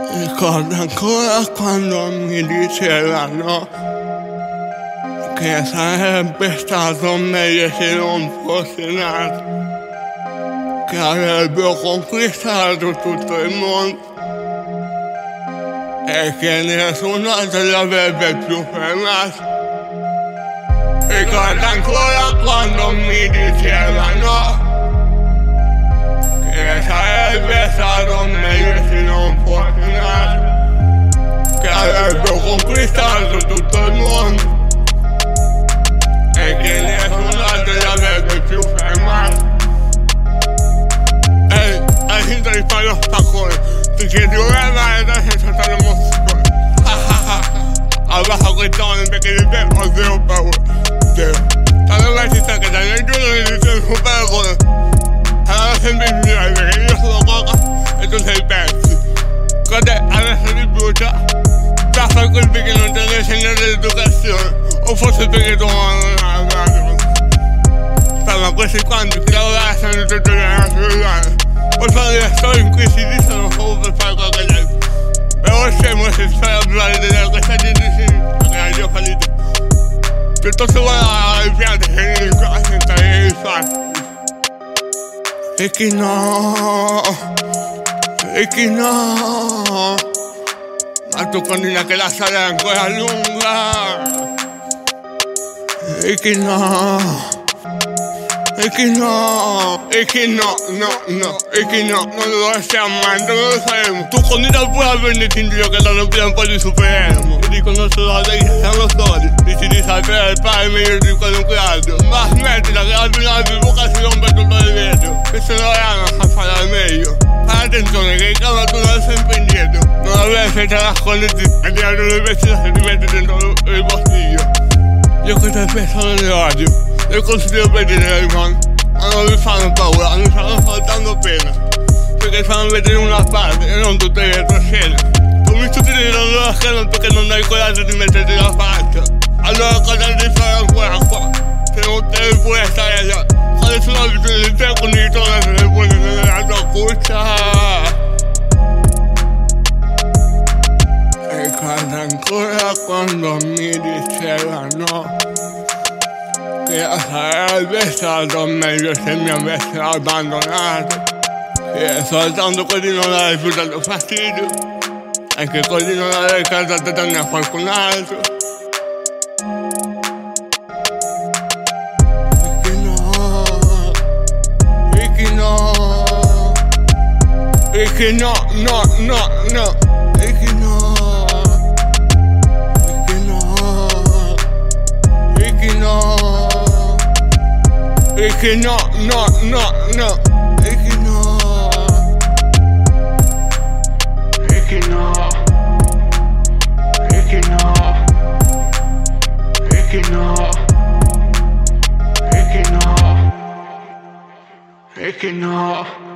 Ricordo ancora quando mi dicevano che sarebbe stato meglio se non fossi nato, che avrebbero conquistato tutto il mondo e che nessun altro li avrebbe più fermato. Ricordo ancora quando mi dicevano che sarebbe stato meglio se non fossi nato, che avrebbero conquistato tutto il mondo e che nessun altro li avrebbe più fermato. Ehi, hai finito di fare lo spaccone, ti chiedi una merda senza stare emozione. Abbassa quei toni perché di te ho zero paura, zero. Tanto mai si sa che da nel giorno di te super con allora sempre in giro perché io sono Coca e tu sei Pepsi. Cos'è adesso ti brucia? Da fare quel perché non ti hanno insegnato l'educazione, o forse perché tu non hai radio. Ma questi quanti che lavorano sono tutti nella cellulare, poi fanno delle storie in cui si dicono solo per fare qualche tempo. Però scemo se stai a parlare di questa gente sinistra che ha già fallito. Piuttosto guarda le piante che vieni qua senza i fatti. E chi no, ma tu continui che la strada è ancora lunga. E chi no, non lo stiamo mai, non lo faremo. Tu continui pure a prenderti in giro che danno prima un po' di supereremo. Ti dicono solo che siamo soldi, dici di sapere il pane meglio di qualunque altro. Ma smettila che la prima buca si rompe tutto il vetro, che se lo hanno a fare meglio. Fai attenzione che il cavolo tu non è sempre indietro, non avere se te la nascondi e ti hanno le vestite se ti metti dentro il bottiglio. Io queste persone le odio, le consiglio per dire le mani, ma non mi fanno paura, mi stanno faltando pena, perché fanno vedere una parte e non tutte le retroscene. Come tutti ti dicono che non perché non hai coraggio di metterti la faccia. Allora cosa devi fare ancora qua? Se non te ne puoi stare là, quali sono abitudini di te con il tuo se ne puoi nella tua cuccia? Ricordo ancora quando mi dicevano che sarebbe stato meglio se mi avessero abbandonato, che soltanto così non avrei più dato fastidio e che così non avrei causato danni a qualcun altro. E che no, e che no.